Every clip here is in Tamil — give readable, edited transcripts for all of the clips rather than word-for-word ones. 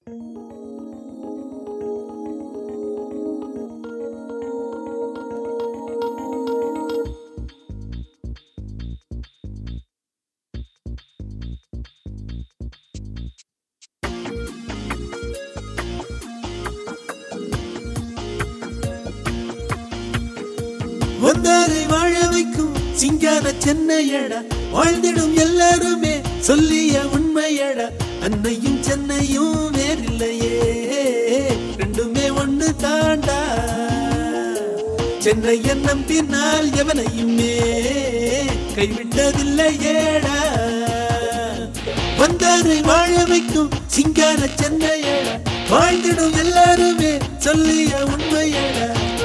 வந்தாரை வாழ வைக்கும் சிங்கார சென்னையடா, வாழ்ந்திடும் எல்லாருமே சொல்லிய உண்மையடா. அன்னையும் சென்னையும் வேறில்லையே, ரெண்டுமே ஒண்ணு தாண்டா. சென்னைய நம்பினால் எவனையுமே கைவிட்டதில்லையேடா. வந்தாரை வாழ வைக்கும் சிங்கார சென்னையடா, வாழ்ந்திடும் எல்லாருமே சொல்லிய உண்மையடா.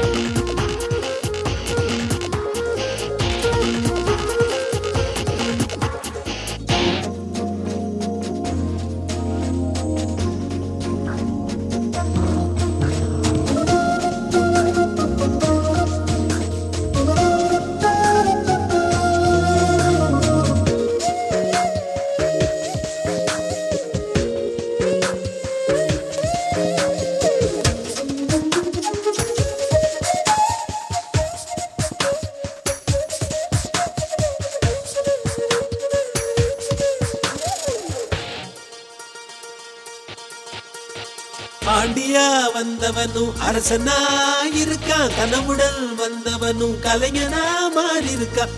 பாண்டியா வந்தவனும் அரசனா இருக்கான், கனவுடல் வந்தவனும் கலைஞனா மாறி இருக்கான்.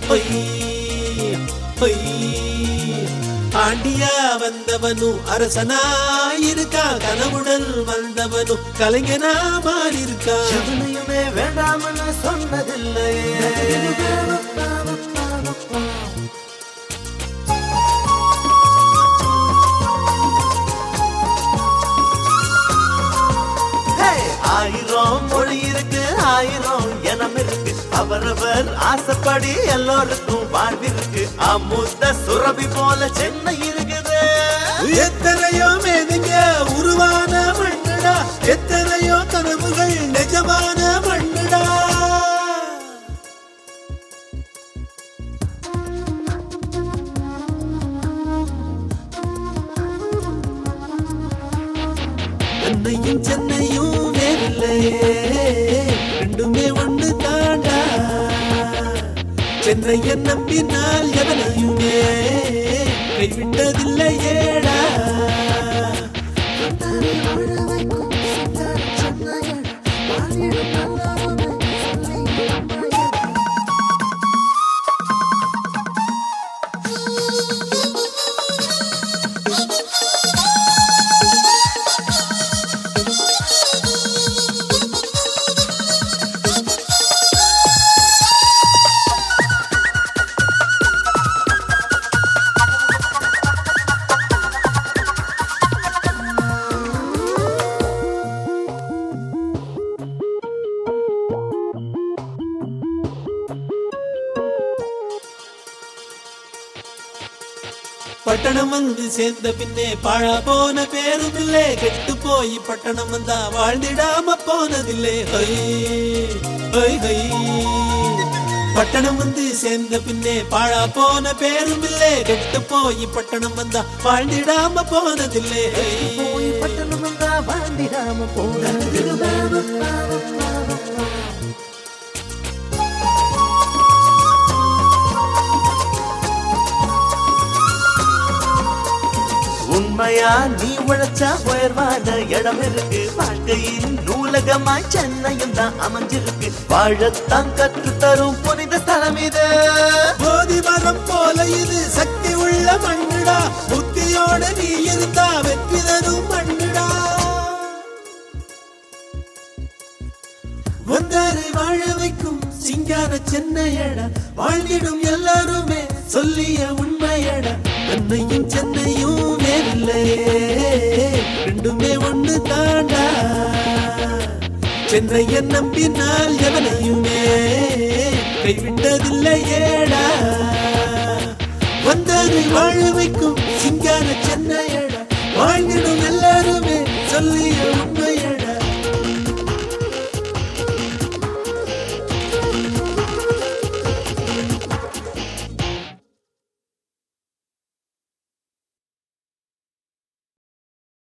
பாண்டியா வந்தவனும் அரசனா இருக்கான், கனவுடல் வந்தவனும் கலைஞனா மாறி இருக்கான். எவனையுமே வேண்டாம்னு சொன்னதில்லையே, ஆயிரம் மொழி இருக்கு, ஆயிரம் எனம் இருக்கு, அவரவர் ஆசைப்படி எல்லோருக்கும் வாழ்விருக்கு. அமுத சுரபி போல சென்னை இருக்குது. எத்தனையோ மேதைங்க உருவான மண்ணுடா, எத்தனையோ கனவுகள் நிஜமான மண்ணுடா. அன்னையும் சென்னையும் வேறில்லையே, ரெண்டுமே ஒண்ணு தாண்டா. சென்னைய நம்பினால் எவனையுமே கைவிட்டதில்லையேடா. பட்டணம் வந்து சேர்ந்த பின்னே பாழா போன பேரும் இல்லே, கெட்டு போய் பட்டணம் வந்தா வாழ்ந்திடாம போனதில்லை. பட்டணம் வந்து சேர்ந்த பின்னே பாழா போன பேரும் இல்லே, கெட்டு போய் பட்டணம் வந்தா வாழ்ந்திடாம போனதில்லை. பட்டணம் வந்தா வாழ்ந்திடாம போனதில்லை. உண்மையா நீ உழைச்சா உயர்வான இடம் இருக்கு, வாழ்க்கையின் நூலகமாய் சென்னையும் தான் அமைஞ்சிருக்கு. வாழத்தான் கற்று தரும் புனித ஸ்தலம் இது. போதி மரம் போல இது சக்தி உள்ள மண்ணுடா, புத்தியோட நீ இருந்தா வெற்றி தரும் மண்ணுடா. வந்தாரை வாழ வைக்கும் சிங்கார சென்னையடா, வாழ்ந்திடும் எல்லாருமே சொல்லிய உண்மையடா. அன்னையும் சென்னையும் வேறில்லையே, ரெண்டுமே ஒண்ணு தாண்டா. சென்னைய நம்பினால் எவனையுமே கைவிட்டதில்லையேடா. வந்தாரை வாழ வைக்கும் சிங்கார சென்னையடா, வாழ்ந்திடும் எல்லாருமே சொல்லிய